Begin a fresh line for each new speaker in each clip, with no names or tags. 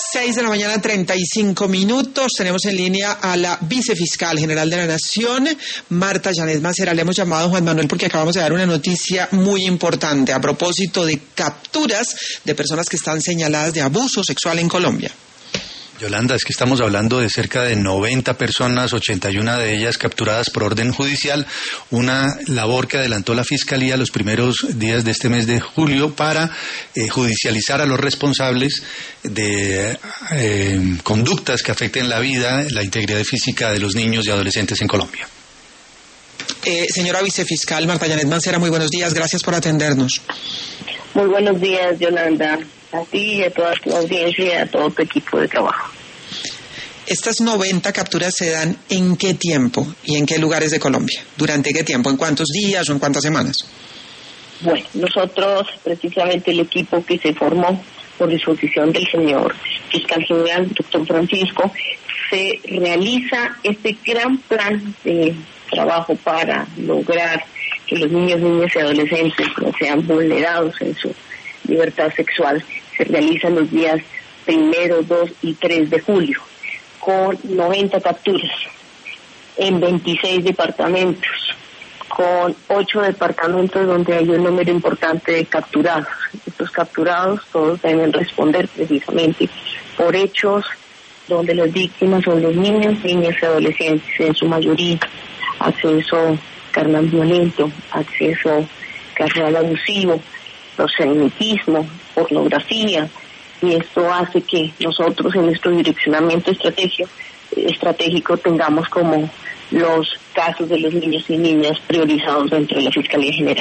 6:35 a.m. Tenemos en línea a la vicefiscal general de la Nación, Marta Janet Mancera. Le hemos llamado, Juan Manuel, porque acabamos de dar una noticia muy importante a propósito de capturas de personas que están señaladas de abuso sexual en Colombia.
Yolanda, es que estamos hablando de cerca de 90 personas, 81 de ellas capturadas por orden judicial, una labor que adelantó la Fiscalía los primeros días de este mes de julio para judicializar a los responsables de conductas que afecten la vida, la integridad física de los niños y adolescentes en Colombia.
Señora vicefiscal Marta Janet Mancera, muy buenos días, gracias por atendernos.
Muy buenos días, Yolanda, a ti y a toda tu audiencia y a todo tu equipo de trabajo.
¿Estas 90 capturas se dan en qué tiempo y en qué lugares de Colombia? ¿Durante qué tiempo? ¿En cuántos días o en cuántas semanas?
Bueno, nosotros, precisamente el equipo que se formó por disposición del señor fiscal general, doctor Francisco, se realiza este gran plan de trabajo para lograr que los niños, niñas y adolescentes no sean vulnerados en su libertad sexual. Se realiza los días 1, 2 y 3 de julio, con 90 capturas en 26 departamentos, con 8 departamentos donde hay un número importante de capturados. Estos capturados todos deben responder precisamente por hechos donde las víctimas son los niños, niñas y adolescentes, en su mayoría acceso carnal violento, acceso carnal abusivo, proselitismo, pornografía, y esto hace que nosotros en nuestro direccionamiento estratégico tengamos como los casos de los niños y niñas priorizados dentro de la Fiscalía General.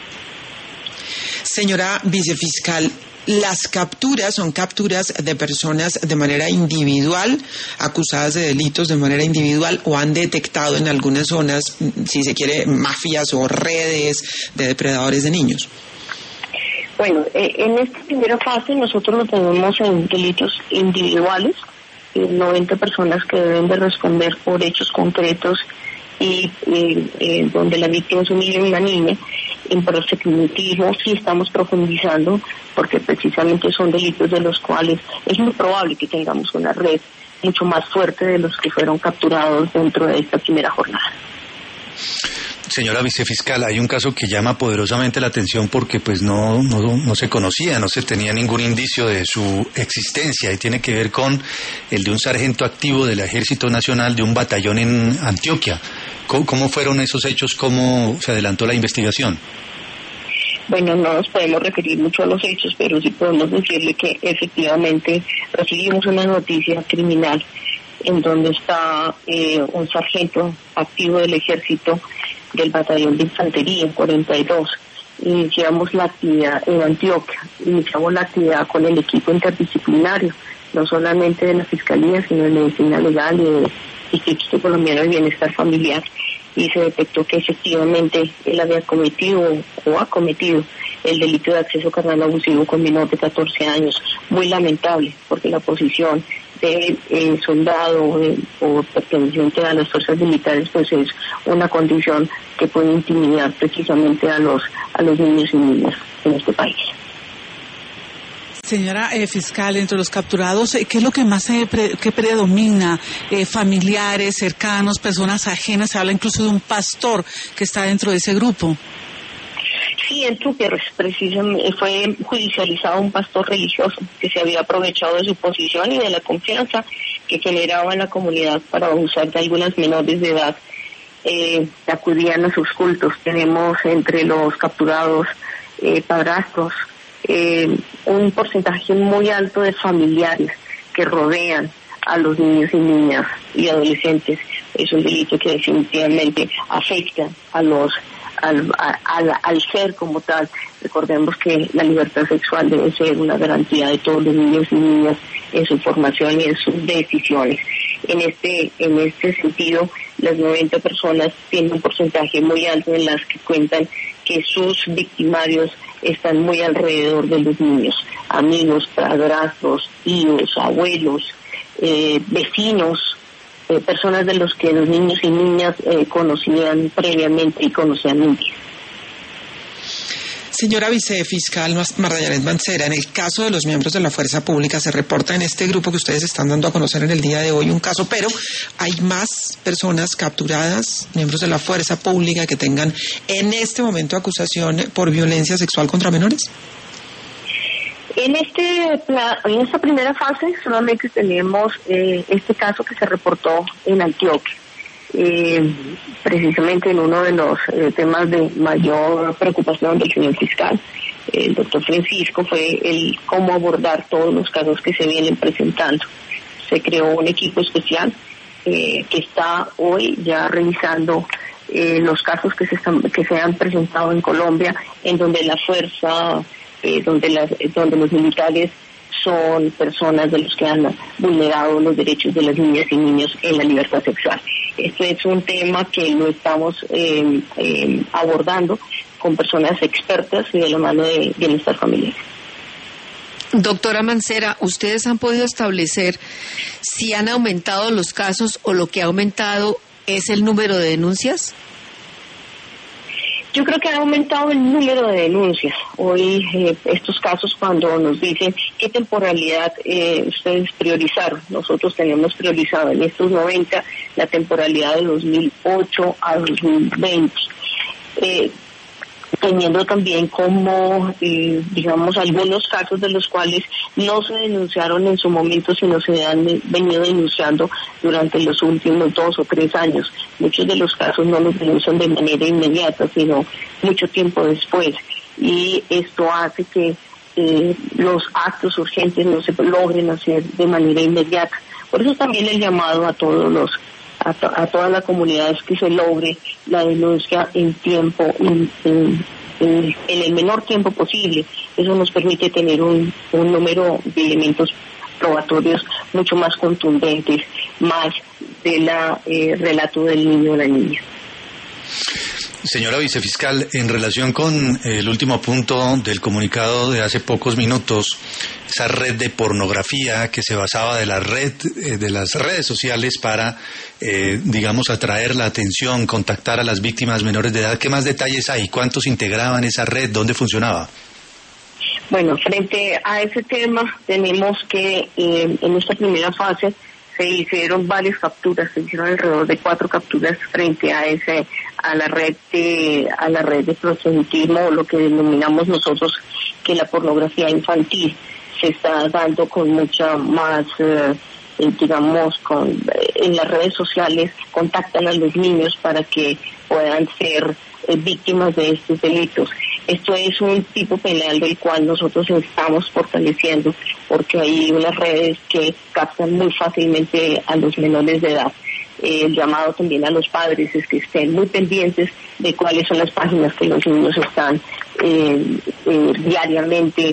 Señora vicefiscal, ¿las capturas son capturas de personas de manera individual, acusadas de delitos de manera individual, o han detectado en algunas zonas, si se quiere, mafias o redes de depredadores de niños?
Bueno, en esta primera fase nosotros lo tenemos en delitos individuales, 90 personas que deben de responder por hechos concretos y donde la víctima es un niño y una niña. En proselitismo sí estamos profundizando porque precisamente son delitos de los cuales es muy probable que tengamos una red mucho más fuerte de los que fueron capturados dentro de esta primera jornada.
Señora vicefiscal, hay un caso que llama poderosamente la atención porque pues no se conocía, no se tenía ningún indicio de su existencia, y tiene que ver con el de un sargento activo del Ejército Nacional de un batallón en Antioquia. ¿Cómo fueron esos hechos? ¿Cómo se adelantó la investigación?
Bueno, no nos podemos referir mucho a los hechos, pero sí podemos decirle que efectivamente recibimos una noticia criminal en donde está un sargento activo del Ejército del Batallón de Infantería 42. Iniciamos la actividad en Antioquia, iniciamos la actividad con el equipo interdisciplinario, no solamente de la Fiscalía, sino de Medicina Legal y del Instituto Colombiano de Bienestar Familiar, y se detectó que efectivamente él había cometido o ha cometido el delito de acceso carnal abusivo con menor de 14 años. Muy lamentable, porque la posición de soldado o perteneciente a las fuerzas militares pues es una condición que puede intimidar precisamente a los niños y niñas en este país.
Señora fiscal, entre los capturados, ¿qué es lo que más que predomina? Familiares, cercanos, personas ajenas. Se habla incluso de un pastor que está dentro de ese grupo.
Sí, en Gutiérrez precisamente fue judicializado un pastor religioso que se había aprovechado de su posición y de la confianza que generaba en la comunidad para abusar de algunas menores de edad. Acudían a sus cultos. Tenemos entre los capturados padrastros, un porcentaje muy alto de familiares que rodean a los niños y niñas y adolescentes. Es un delito que definitivamente afecta al ser como tal. Recordemos que la libertad sexual debe ser una garantía de todos los niños y niñas en su formación y en sus decisiones. En este sentido, las 90 personas tienen un porcentaje muy alto en las que cuentan que sus victimarios están muy alrededor de los niños, amigos, padrastros, tíos, abuelos, vecinos, personas de los que los niños y niñas conocían previamente y conocían muy bien.
Señora vicefiscal Marta Yanet Mancera, en el caso de los miembros de la fuerza pública, se reporta en este grupo que ustedes están dando a conocer en el día de hoy un caso, pero hay más personas capturadas, miembros de la fuerza pública, que tengan en este momento acusación por violencia sexual contra menores.
En esta primera fase solamente tenemos este caso que se reportó en Antioquia. Precisamente en uno de los temas de mayor preocupación del señor fiscal, el doctor Francisco, fue el cómo abordar todos los casos que se vienen presentando. Se creó un equipo especial que está hoy ya revisando los casos que se han presentado en Colombia, en donde la fuerza, donde los militares son personas de los que han vulnerado los derechos de las niñas y niños en la libertad sexual. Este es un tema que lo estamos abordando con personas expertas y de la mano de bienestar familiar.
Doctora Mancera, ¿ustedes han podido establecer si han aumentado los casos o lo que ha aumentado es el número de denuncias?
Yo creo que ha aumentado el número de denuncias. Hoy estos casos, cuando nos dicen qué temporalidad ustedes priorizaron, nosotros tenemos priorizado en estos 90 la temporalidad de 2008 a 2020. Teniendo también como, digamos, algunos casos de los cuales no se denunciaron en su momento, sino se han venido denunciando durante los últimos 2 o 3 años. Muchos de los casos no los denuncian de manera inmediata, sino mucho tiempo después. Y esto hace que los actos urgentes no se logren hacer de manera inmediata. Por eso también el llamado a todos a toda la comunidad es que se logre la denuncia en tiempo, en el menor tiempo posible. Eso nos permite tener un número de elementos probatorios mucho más contundentes, más del relato del niño o la niña.
Señora vicefiscal, en relación con el último punto del comunicado de hace pocos minutos, esa red de pornografía que se basaba de las redes sociales para, digamos, atraer la atención, contactar a las víctimas menores de edad, ¿qué más detalles hay? ¿Cuántos integraban esa red? ¿Dónde funcionaba?
Bueno, frente a ese tema tenemos que en esta primera fase se hicieron varias capturas, se hicieron alrededor de 4 capturas frente a la red de proselitismo, lo que denominamos nosotros que la pornografía infantil se está dando con mucha más, digamos, en las redes sociales contactan a los niños para que puedan ser víctimas de estos delitos. Esto es un tipo penal del cual nosotros estamos fortaleciendo porque hay unas redes que captan muy fácilmente a los menores de edad. El llamado también a los padres es que estén muy pendientes de cuáles son las páginas que los niños están diariamente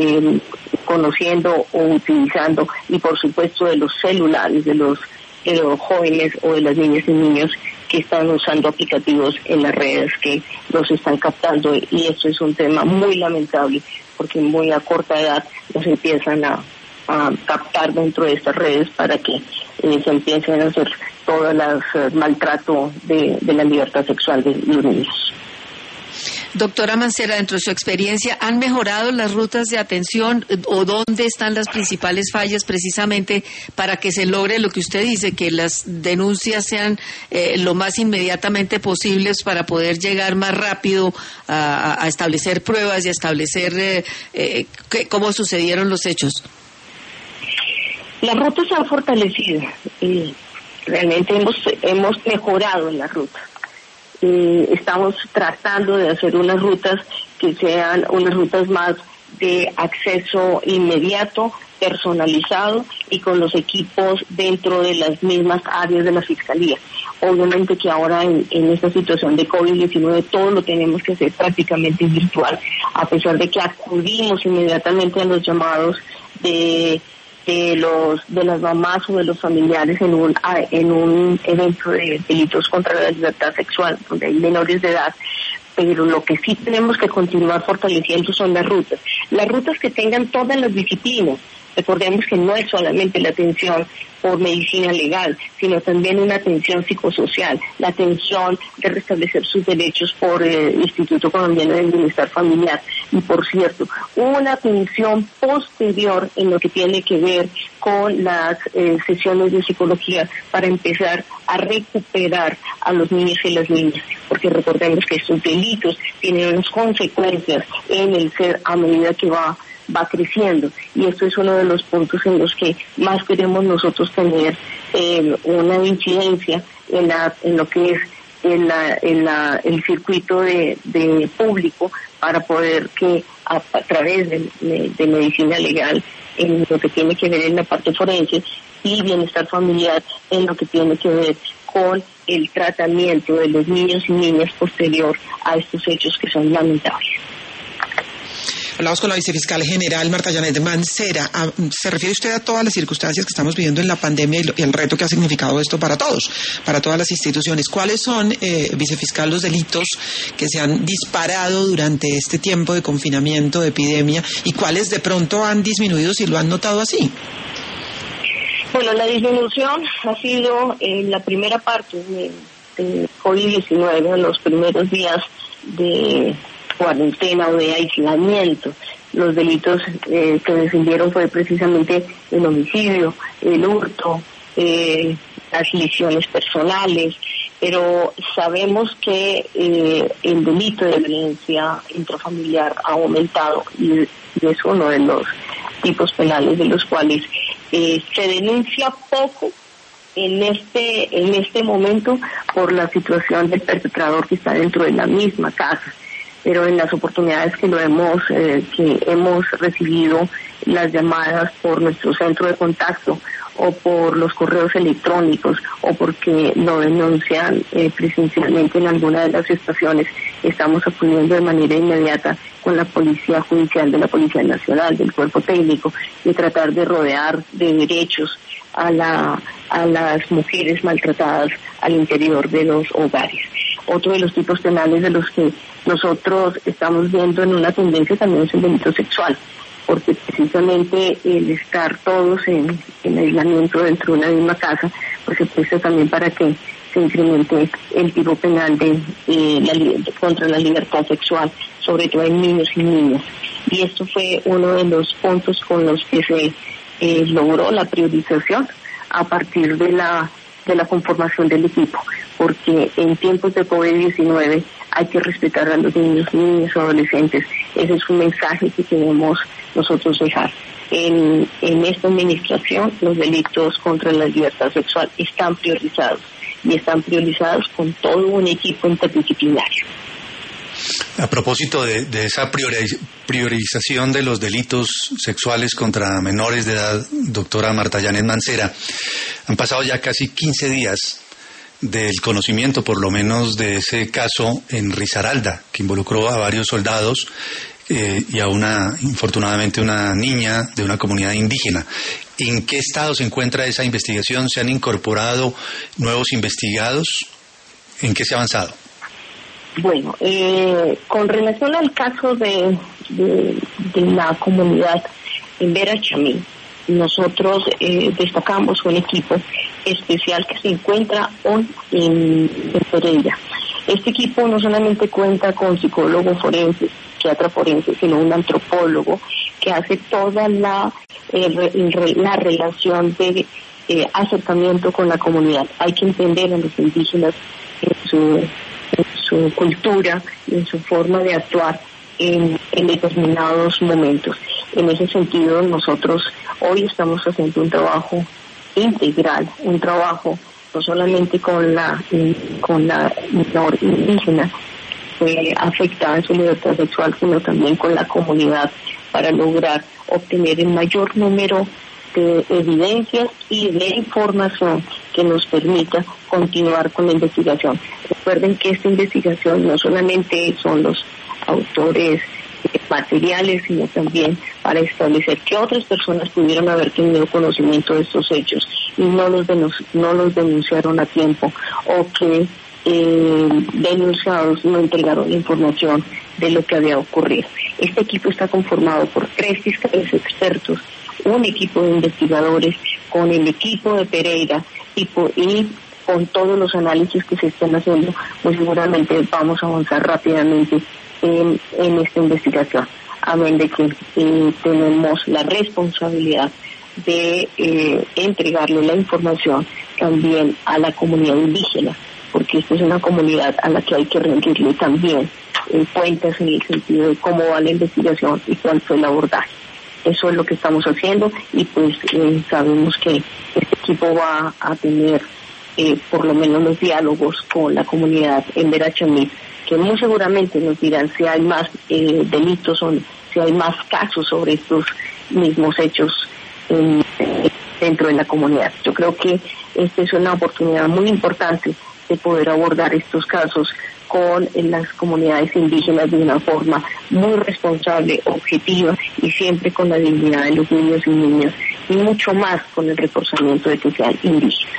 conociendo o utilizando, y por supuesto de los celulares de los jóvenes o de las niñas y niños que están usando aplicativos en las redes que los están captando, y esto es un tema muy lamentable porque muy a corta edad los empiezan a captar dentro de estas redes para que se empiecen a hacer todo el maltrato de la libertad sexual de los niños.
Doctora Mancera, dentro de su experiencia, ¿han mejorado las rutas de atención o dónde están las principales fallas precisamente para que se logre lo que usted dice, que las denuncias sean lo más inmediatamente posibles para poder llegar más rápido a establecer pruebas y a establecer cómo sucedieron los hechos?
Las rutas se han fortalecido y realmente hemos mejorado en las rutas. Estamos tratando de hacer unas rutas que sean unas rutas más de acceso inmediato, personalizado y con los equipos dentro de las mismas áreas de la Fiscalía. Obviamente que ahora en esta situación de COVID-19 todo lo tenemos que hacer prácticamente virtual, a pesar de que acudimos inmediatamente a los llamados de las mamás o de los familiares en un evento de delitos contra la libertad sexual donde hay menores de edad, pero lo que sí tenemos que continuar fortaleciendo son las rutas que tengan todas las disciplinas, Recordemos que no es solamente la atención por medicina legal, sino también una atención psicosocial, la atención de restablecer sus derechos por el Instituto Colombiano del Bienestar Familiar. Y por cierto, una atención posterior en lo que tiene que ver con las sesiones de psicología para empezar a recuperar a los niños y las niñas, porque recordemos que estos delitos tienen unas consecuencias en el ser a medida que va creciendo, y esto es uno de los puntos en los que más queremos nosotros tener una incidencia en lo que es el circuito de público, para poder que a través de medicina legal, en lo que tiene que ver en la parte forense, y bienestar familiar en lo que tiene que ver con el tratamiento de los niños y niñas posterior a estos hechos que son lamentables.
Hablamos con la vicefiscal general Marta Janet Mancera. ¿Se refiere usted a todas las circunstancias que estamos viviendo en la pandemia y el reto que ha significado esto para todos, para todas las instituciones? ¿Cuáles son, vicefiscal, los delitos que se han disparado durante este tiempo de confinamiento, de epidemia, y cuáles de pronto han disminuido, si lo han notado así?
Bueno, la disminución ha sido en la primera parte de COVID-19, en los primeros días de cuarentena o de aislamiento. Los delitos que descendieron fue precisamente el homicidio, el hurto, las lesiones personales, pero sabemos que el delito de violencia intrafamiliar ha aumentado, y es uno de los tipos penales de los cuales se denuncia poco en este momento por la situación del perpetrador que está dentro de la misma casa. Pero en las oportunidades que hemos recibido las llamadas por nuestro centro de contacto, o por los correos electrónicos, o porque lo denuncian presencialmente en alguna de las estaciones, estamos acudiendo de manera inmediata con la Policía Judicial de la Policía Nacional, del Cuerpo Técnico, y tratar de rodear de derechos a las mujeres maltratadas al interior de los hogares. Otro de los tipos penales de los que nosotros estamos viendo en una tendencia también es el delito sexual, porque precisamente el estar todos en aislamiento dentro de una misma casa, pues se presta también para que se incremente el tipo penal contra la libertad sexual, sobre todo en niños y niñas. Y esto fue uno de los puntos con los que se logró la priorización a partir de la conformación del equipo, porque en tiempos de COVID-19 hay que respetar a los niños y adolescentes. Ese es un mensaje que queremos nosotros dejar. En esta administración, los delitos contra la libertad sexual están priorizados, y están priorizados con todo un equipo interdisciplinario.
A propósito de esa priorización de los delitos sexuales contra menores de edad, doctora Marta Janet Mancera, han pasado ya casi 15 días del conocimiento, por lo menos, de ese caso en Risaralda, que involucró a varios soldados y a infortunadamente, una niña de una comunidad indígena. ¿En qué estado se encuentra esa investigación? ¿Se han incorporado nuevos investigados? ¿En qué se ha avanzado?
Bueno, con relación al caso de la comunidad en Verachamí, nosotros destacamos un equipo especial que se encuentra hoy en Pereira. Este equipo no solamente cuenta con psicólogo forense, psiquiatra forense, sino un antropólogo que hace toda la relación de acercamiento con la comunidad. Hay que entender a los indígenas en su cultura y en su forma de actuar en determinados momentos. En ese sentido, nosotros hoy estamos haciendo un trabajo integral, un trabajo no solamente con la menor indígena fue afectada en su libertad sexual, sino también con la comunidad, para lograr obtener el mayor número de evidencias y de información que nos permita continuar con la investigación. Recuerden que esta investigación no solamente son los autores materiales, sino también para establecer que otras personas pudieron haber tenido conocimiento de estos hechos y no los denunciaron a tiempo, o que denunciados no entregaron la información de lo que había ocurrido. Este equipo está conformado por 3 fiscales expertos, un equipo de investigadores, con el equipo de Pereira y con todos los análisis que se están haciendo, pues seguramente vamos a avanzar rápidamente en esta investigación. Amén de que tenemos la responsabilidad de entregarle la información también a la comunidad indígena, porque esta es una comunidad a la que hay que rendirle también cuentas en el sentido de cómo va la investigación y cuál fue el abordaje. Eso es lo que estamos haciendo y pues sabemos que este equipo va a tener por lo menos los diálogos con la comunidad en Verachamí, que muy seguramente nos dirán si hay más delitos o si hay más casos sobre estos mismos hechos dentro de la comunidad. Yo creo que esta es una oportunidad muy importante de poder abordar estos casos con las comunidades indígenas de una forma muy responsable, objetiva y siempre con la dignidad de los niños y niñas y mucho más con el reforzamiento de que sean indígenas.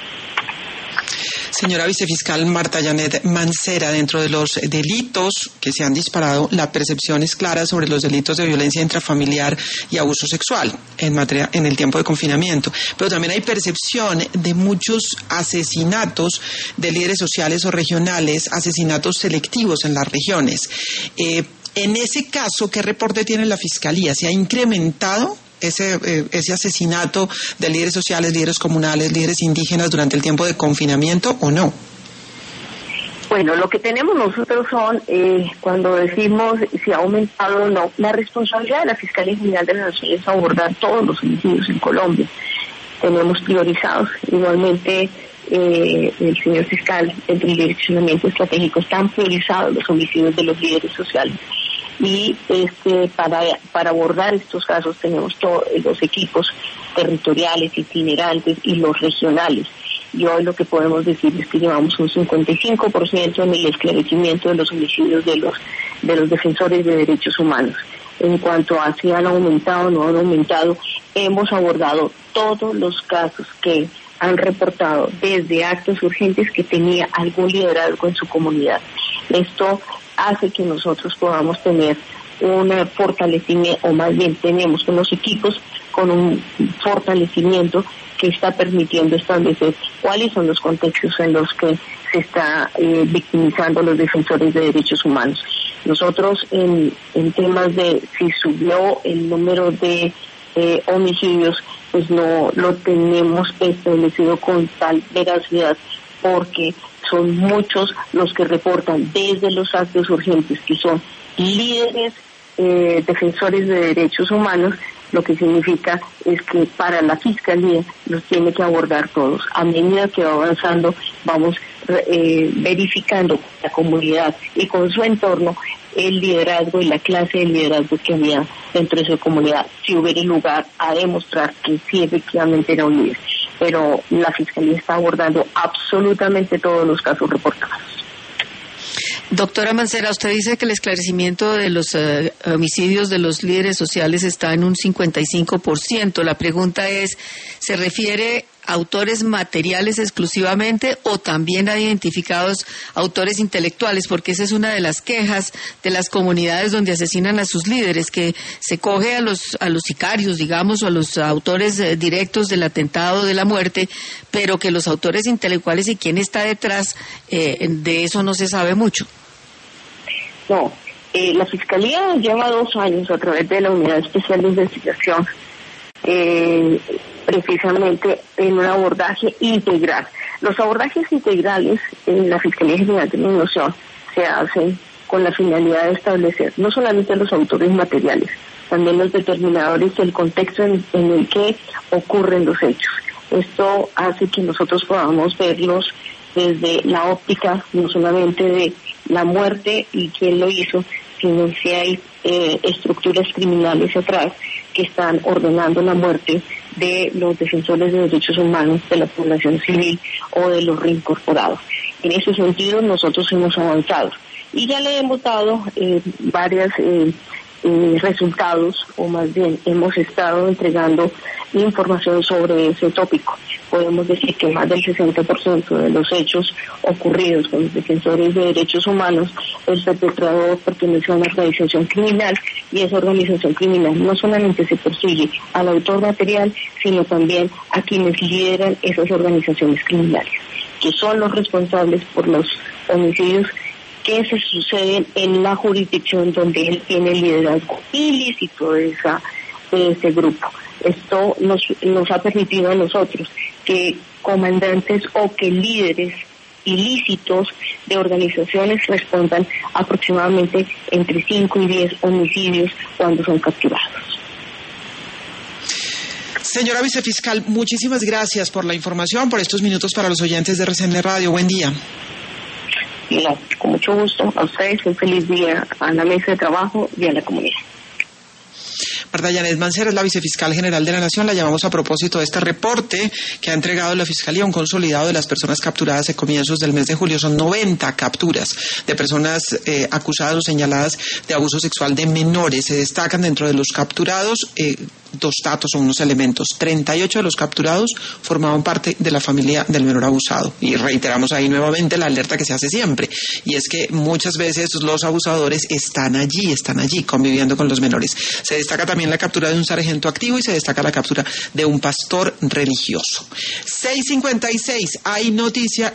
Señora vicefiscal Marta Janet Mancera, dentro de los delitos que se han disparado, la percepción es clara sobre los delitos de violencia intrafamiliar y abuso sexual en el tiempo de confinamiento. Pero también hay percepción de muchos asesinatos de líderes sociales o regionales, asesinatos selectivos en las regiones. En ese caso, ¿qué reporte tiene la Fiscalía? ¿Se ha incrementado ese asesinato de líderes sociales, líderes comunales, líderes indígenas durante el tiempo de confinamiento o no?
Bueno, lo que tenemos nosotros son, cuando decimos si ha aumentado o no, la responsabilidad de la Fiscalía General de la Nación es abordar todos los homicidios en Colombia. Tenemos priorizados, igualmente el señor fiscal, entre el direccionamiento estratégico, están priorizados los homicidios de los líderes sociales. Y para abordar estos casos tenemos todos los equipos territoriales, itinerantes y los regionales. Y hoy lo que podemos decir es que llevamos un 55% en el esclarecimiento de los homicidios de los defensores de derechos humanos. En cuanto a si han aumentado o no han aumentado, hemos abordado todos los casos que han reportado desde actos urgentes que tenía algún liderazgo en su comunidad. Esto hace que nosotros podamos tener un fortalecimiento, o más bien tenemos unos equipos con un fortalecimiento que está permitiendo establecer cuáles son los contextos en los que se está victimizando los defensores de derechos humanos. Nosotros en temas de si subió el número de homicidios, pues no lo tenemos establecido con tal veracidad, porque son muchos los que reportan desde los actos urgentes, que son líderes defensores de derechos humanos, lo que significa es que para la Fiscalía los tiene que abordar todos. A medida que va avanzando, vamos verificando con la comunidad y con su entorno el liderazgo y la clase de liderazgo que había dentro de su comunidad, si hubiera lugar a demostrar que sí efectivamente era un líder. Pero la Fiscalía está abordando absolutamente todos los casos reportados.
Doctora Mancera, usted dice que el esclarecimiento de los homicidios de los líderes sociales está en un 55%. La pregunta es, ¿se refiere a autores materiales exclusivamente o también hay identificados autores intelectuales? Porque esa es una de las quejas de las comunidades donde asesinan a sus líderes, que se coge a los sicarios, digamos, o a los autores directos del atentado, de la muerte, pero que los autores intelectuales y quién está detrás, de eso no se sabe mucho.
No, la Fiscalía lleva 2 años a través de la Unidad Especial de Investigación, precisamente en un abordaje integral. Los abordajes integrales en la Fiscalía General de la Nación se hacen con la finalidad de establecer no solamente los autores materiales, también los determinadores del contexto en el que ocurren los hechos. Esto hace que nosotros podamos verlos desde la óptica no solamente de la muerte y quién lo hizo, sino si hay estructuras criminales atrás que están ordenando la muerte de los defensores de derechos humanos, de la población civil o de los reincorporados. En ese sentido nosotros hemos avanzado y ya le hemos dado varias resultados, o más bien hemos estado entregando información sobre ese tópico. Podemos decir que más del 60% de los hechos ocurridos con los defensores de derechos humanos, el perpetrador pertenece a una organización criminal, y esa organización criminal no solamente se persigue al autor material, sino también a quienes lideran esas organizaciones criminales, que son los responsables por los homicidios que se suceden en la jurisdicción donde él tiene el liderazgo ilícito de ese grupo. Esto nos ha permitido a nosotros que comandantes o que líderes ilícitos de organizaciones respondan aproximadamente entre 5 y 10 homicidios cuando son capturados.
Señora vicefiscal, muchísimas gracias por la información, por estos minutos para los oyentes de RCN Radio. Buen día.
No, con mucho gusto. A ustedes un feliz día, a la mesa de trabajo y a la comunidad.
Marta Yanet Mancera es la vicefiscal general de la Nación. La llamamos a propósito de este reporte que ha entregado la Fiscalía, un consolidado de las personas capturadas a comienzos del mes de julio. Son 90 capturas de personas acusadas o señaladas de abuso sexual de menores. Se destacan dentro de los capturados dos datos o unos elementos. 38 de los capturados formaban parte de la familia del menor abusado. Y reiteramos ahí nuevamente la alerta que se hace siempre. Y es que muchas veces los abusadores están allí conviviendo con los menores. Se destaca también la captura de un sargento activo y se destaca la captura de un pastor religioso. 6:56, hay noticia.